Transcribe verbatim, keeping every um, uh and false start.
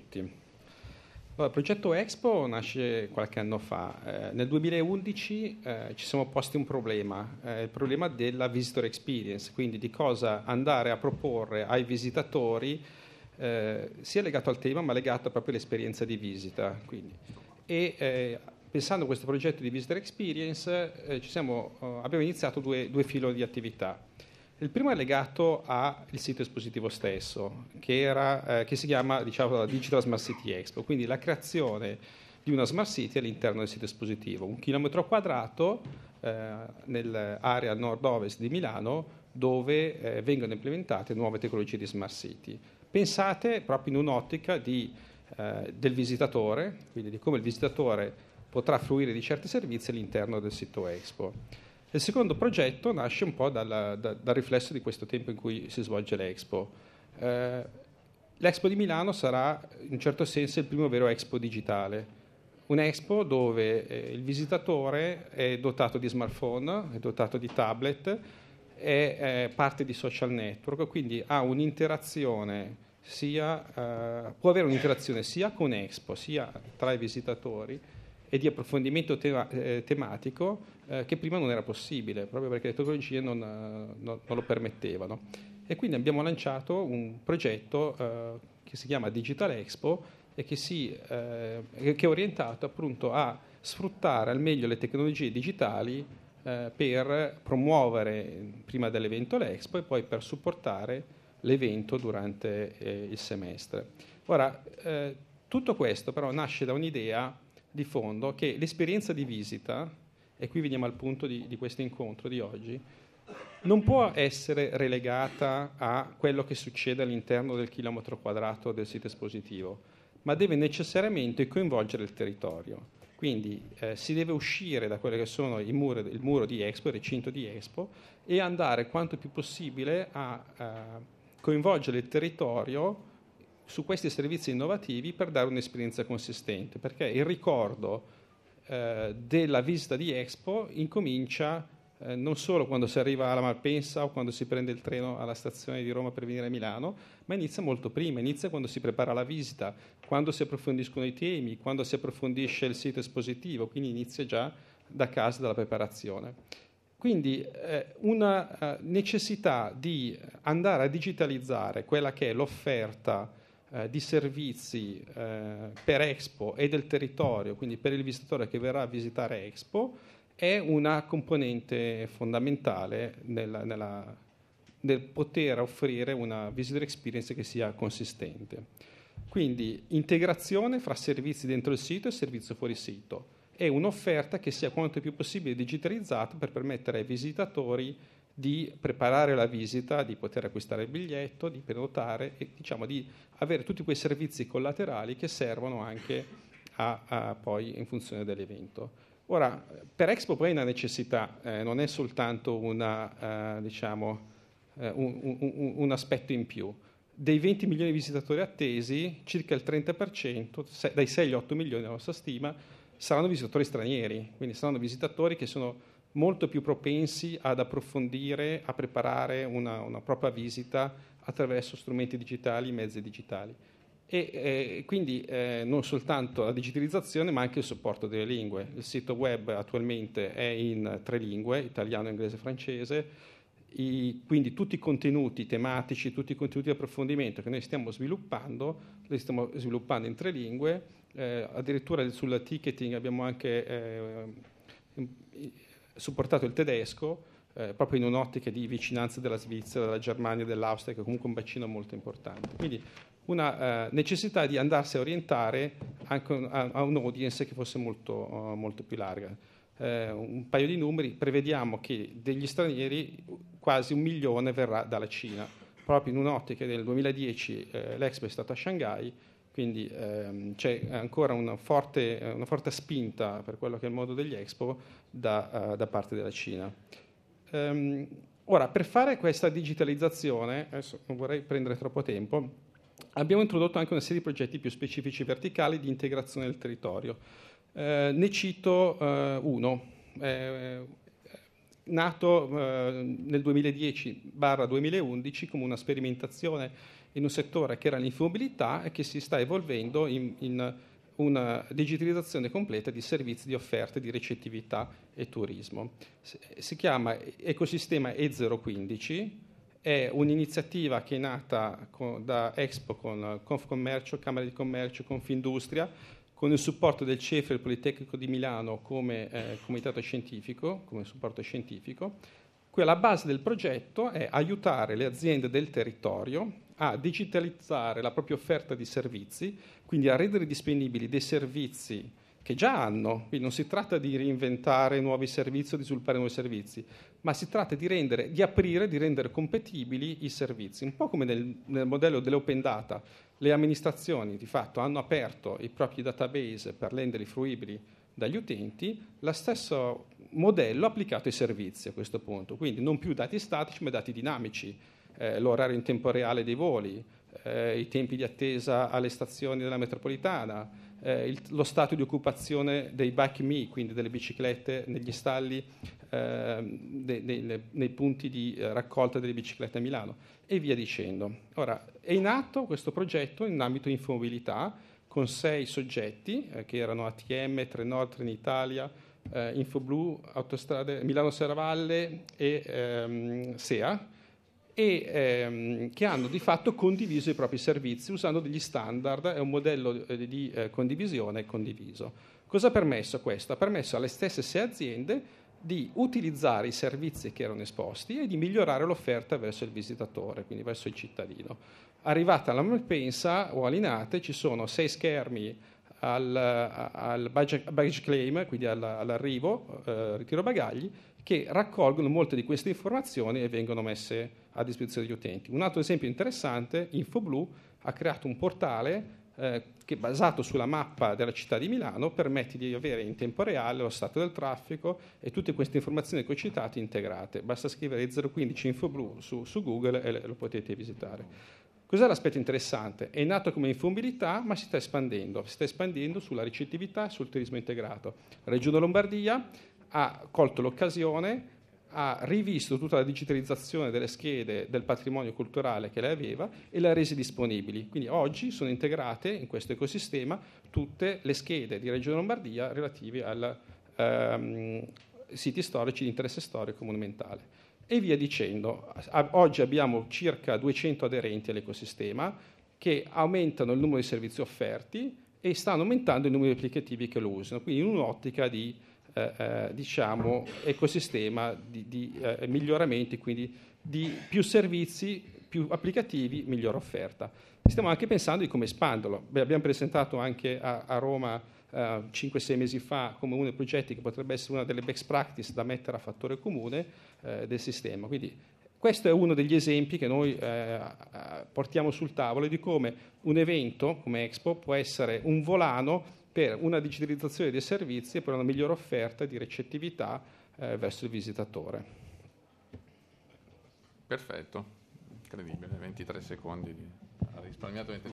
tutti. Allora, il progetto Expo nasce qualche anno fa. Eh, nel duemilaundici eh, ci siamo posti un problema, eh, il problema della visitor experience, quindi di cosa andare a proporre ai visitatori, eh, sia legato al tema ma legato proprio all'esperienza di visita. Quindi. E eh, pensando a questo progetto di visitor experience eh, ci siamo, eh, abbiamo iniziato due, due filoni di attività. Il primo è legato al sito espositivo stesso, che, era, eh, che si chiama diciamo, la Digital Smart City Expo, quindi la creazione di una Smart City all'interno del sito espositivo, un chilometro quadrato eh, nell'area nord-ovest di Milano dove eh, vengono implementate nuove tecnologie di Smart City. Pensate proprio in un'ottica di, eh, del visitatore, quindi di come il visitatore potrà fruire di certi servizi all'interno del sito Expo. Il secondo progetto nasce un po' dal, da, dal riflesso di questo tempo in cui si svolge l'Expo. Eh, L'Expo di Milano sarà in un certo senso il primo vero Expo digitale, un Expo dove eh, il visitatore è dotato di smartphone, è dotato di tablet, è eh, parte di social network, quindi ha un'interazione sia, eh, può avere un'interazione sia con Expo, sia tra i visitatori e di approfondimento tema, eh, tematico eh, che prima non era possibile, proprio perché le tecnologie non, non, non lo permettevano. E quindi abbiamo lanciato un progetto eh, che si chiama Digital Expo e che, si, eh, che è orientato appunto a sfruttare al meglio le tecnologie digitali eh, per promuovere prima dell'evento l'Expo e poi per supportare l'evento durante eh, il semestre. Ora, eh, tutto questo però nasce da un'idea di fondo che l'esperienza di visita, e qui veniamo al punto di, di questo incontro di oggi, non può essere relegata a quello che succede all'interno del chilometro quadrato del sito espositivo, ma deve necessariamente coinvolgere il territorio. Quindi eh, si deve uscire da quello che sono i muri, il muro di Expo, il recinto di Expo, e andare quanto più possibile a eh, coinvolgere il territorio su questi servizi innovativi per dare un'esperienza consistente, perché il ricordo eh, della visita di Expo incomincia eh, non solo quando si arriva alla Malpensa o quando si prende il treno alla stazione di Roma per venire a Milano, ma inizia molto prima, inizia quando si prepara la visita, quando si approfondiscono i temi, quando si approfondisce il sito espositivo, quindi inizia già da casa, dalla preparazione. Quindi eh, una uh, necessità di andare a digitalizzare quella che è l'offerta Eh, di servizi eh, per Expo e del territorio, quindi per il visitatore che verrà a visitare Expo, è una componente fondamentale nella, nella, nel poter offrire una visitor experience che sia consistente. Quindi integrazione fra servizi dentro il sito e servizio fuori sito e un'offerta che sia quanto più possibile digitalizzata per permettere ai visitatori di preparare la visita, di poter acquistare il biglietto, di prenotare e diciamo di avere tutti quei servizi collaterali che servono anche a, a poi in funzione dell'evento. Ora, per Expo poi è una necessità, eh, non è soltanto una, eh, diciamo, eh, un, un, un aspetto in più. Dei venti milioni di visitatori attesi, circa il trenta per cento, dai sei agli otto milioni la nostra stima, saranno visitatori stranieri, quindi saranno visitatori che sono molto più propensi ad approfondire, a preparare una, una propria visita attraverso strumenti digitali, mezzi digitali. E eh, quindi eh, non soltanto la digitalizzazione, ma anche il supporto delle lingue. Il sito web attualmente è in tre lingue, italiano, inglese e francese, I, quindi tutti i contenuti tematici, tutti i contenuti di approfondimento che noi stiamo sviluppando, li stiamo sviluppando in tre lingue, eh, addirittura sul ticketing abbiamo anche eh, supportato il tedesco, eh, proprio in un'ottica di vicinanza della Svizzera, della Germania, dell'Austria, che è comunque un bacino molto importante. Quindi una eh, necessità di andarsi a orientare anche a, a un'audience che fosse molto, uh, molto più larga. Eh, un paio di numeri, prevediamo che degli stranieri quasi un milione verrà dalla Cina, proprio in un'ottica del duemiladieci eh, l'Expo è stata a Shanghai, quindi ehm, c'è ancora una forte, una forte spinta per quello che è il mondo degli Expo da, uh, da parte della Cina. Um, ora, per fare questa digitalizzazione, adesso non vorrei prendere troppo tempo, abbiamo introdotto anche una serie di progetti più specifici verticali di integrazione del territorio. Eh, ne cito eh, uno, eh, nato eh, nel duemiladieci duemilaundici come una sperimentazione in un settore che era l'infomobilità e che si sta evolvendo in, in una digitalizzazione completa di servizi di offerta di ricettività e turismo. Si chiama Ecosistema E zero quindici, è un'iniziativa che è nata con, da Expo con Confcommercio, Camera di Commercio, Confindustria, con il supporto del C E F e del Politecnico di Milano come eh, comitato scientifico, come supporto scientifico. La base del progetto è aiutare le aziende del territorio a digitalizzare la propria offerta di servizi, quindi a rendere disponibili dei servizi che già hanno. Quindi non si tratta di reinventare nuovi servizi o di sviluppare nuovi servizi, ma si tratta di rendere, di aprire, di rendere compatibili i servizi. Un po' come nel, nel modello dell'open data, le amministrazioni di fatto hanno aperto i propri database per renderli fruibili dagli utenti, lo stesso modello applicato ai servizi a questo punto, quindi non più dati statici ma dati dinamici, eh, l'orario in tempo reale dei voli, eh, i tempi di attesa alle stazioni della metropolitana, eh, il, lo stato di occupazione dei bike me, quindi delle biciclette negli stalli, eh, de, de, de, nei punti di eh, raccolta delle biciclette a Milano e via dicendo. Ora, è in atto questo progetto in ambito infomobilità con sei soggetti eh, che erano A T M, Trenord, Trenitalia, eh, Infoblu, Autostrade, Milano Serravalle e ehm, S E A, e ehm, che hanno di fatto condiviso i propri servizi usando degli standard e un modello eh, di eh, condivisione condiviso. Cosa ha permesso questo? Ha permesso alle stesse sei aziende di utilizzare i servizi che erano esposti e di migliorare l'offerta verso il visitatore, quindi verso il cittadino. Arrivata alla Malpensa o all'Inate ci sono sei schermi al, al baggage claim, quindi all'arrivo, eh, ritiro bagagli, che raccolgono molte di queste informazioni e vengono messe a disposizione degli utenti. Un altro esempio interessante, Infoblu ha creato un portale eh, che basato sulla mappa della città di Milano permette di avere in tempo reale lo stato del traffico e tutte queste informazioni che ho citato integrate. Basta scrivere zero quindici Infoblu su, su Google e lo potete visitare. Cos'è l'aspetto interessante? È nato come infomobilità, ma si sta espandendo. Si sta espandendo sulla ricettività e sul turismo integrato. La Regione Lombardia ha colto l'occasione, ha rivisto tutta la digitalizzazione delle schede del patrimonio culturale che lei aveva e le ha rese disponibili. Quindi oggi sono integrate in questo ecosistema tutte le schede di Regione Lombardia relative ai ehm, siti storici di interesse storico monumentale. E via dicendo. Oggi abbiamo circa duecento aderenti all'ecosistema che aumentano il numero di servizi offerti e stanno aumentando il numero di applicativi che lo usano, quindi in un'ottica di eh, eh, diciamo, ecosistema di, di eh, miglioramenti, quindi di più servizi, più applicativi, migliore offerta. Stiamo anche pensando di come espanderlo. Beh, abbiamo presentato anche a, a Roma Uh, cinque sei mesi fa come uno dei progetti che potrebbe essere una delle best practice da mettere a fattore comune uh, del sistema. Quindi questo è uno degli esempi che noi uh, portiamo sul tavolo di come un evento come Expo può essere un volano per una digitalizzazione dei servizi e per una migliore offerta di ricettività uh, verso il visitatore. Perfetto, incredibile, ventitré secondi, ha risparmiato